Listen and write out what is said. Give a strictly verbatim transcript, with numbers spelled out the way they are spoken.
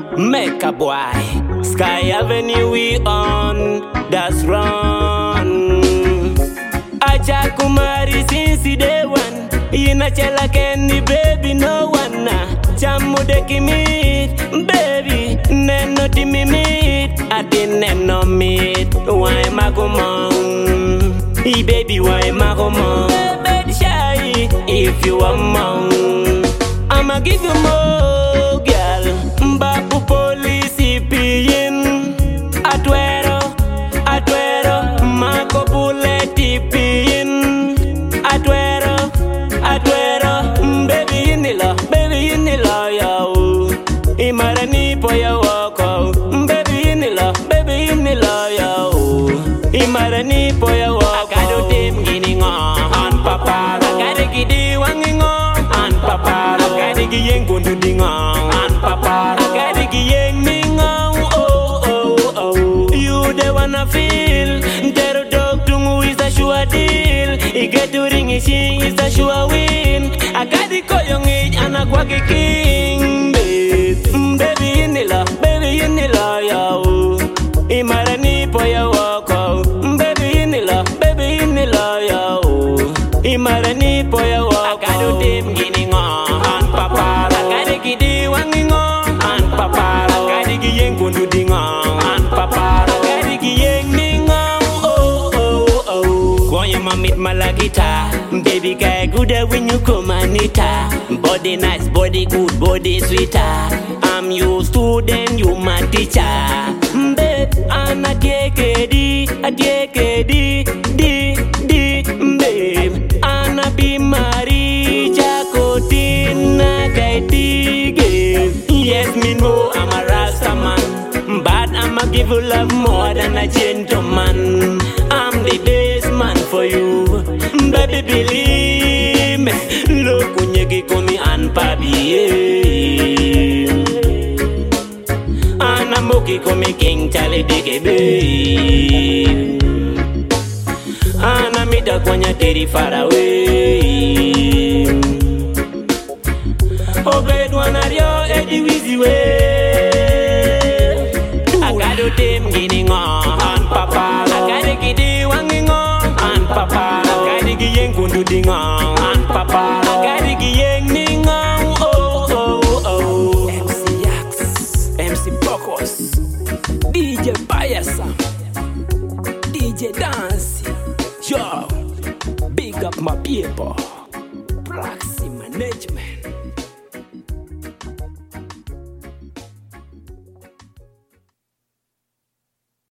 Make a boy. Sky Avenue we on. That's run. Acha Kumari since day one. Ina chala Kenny baby no one na. Chamude kimit baby. Neno timi meet. Ati neno meet. Why makumong? Hey baby why makumong? Baby shy if you want mong. I'ma give you more girl. Mbaku police piyin. Atwero, atwero, mako bullet piyin. Atwero, atwero, baby in the law, baby in the law, yo. Imarani po ya wako, baby in the law, baby in the law, yo. Imarani po ya wako. Akado tim gini ngo, an paparo. Akade gidi wangi ngo, an paparo. Akade giyeng bundu di ngo, an paparo. Akade giyeng ni ngo, oh oh oh. You the wanna feel, tero dog tungu is a sure deal. I get to ring she is a sure win. Akade koyong age anakwake king, baby in the law, baby in the law, yo. Imarani po ya wako, baby in the law, baby in the law, yo. Imarani po ya wako. Akado tim gini ngo, an paparo. Akade gidi wangi ngo, an paparo. Akade giyeng kundu di ngo, an paparo. Akade giyeng ni ngo, oh oh oh. Koye mamit malagita, baby guy good when you come anita. Body nice, body good, body sweeter. I'm your student, you my teacher. Babe, I'm a dekedi, a dekedi, di, di, babe. I'm a be Marie, Jacotina, Gaitige. Yes, me know I'm a Rasta man, but I'ma give you love more than a gentleman. I'm the best man for you, baby, believe me. Look when you get me and papi. Anamoki come king Charlie Dike babe. Anamita kwanya teri far away. Obed wanario edi wizi we. Akado tim gini ngo an papa. Akade gidi wangi ngo an papa. Akade giyeng kundu di ngo an papa. Akade giyeng ni ngo oh oh oh. M C Yax, M C Bokos, D J Bayasa, D J Dance. Yo, big up my people. Proxy Management.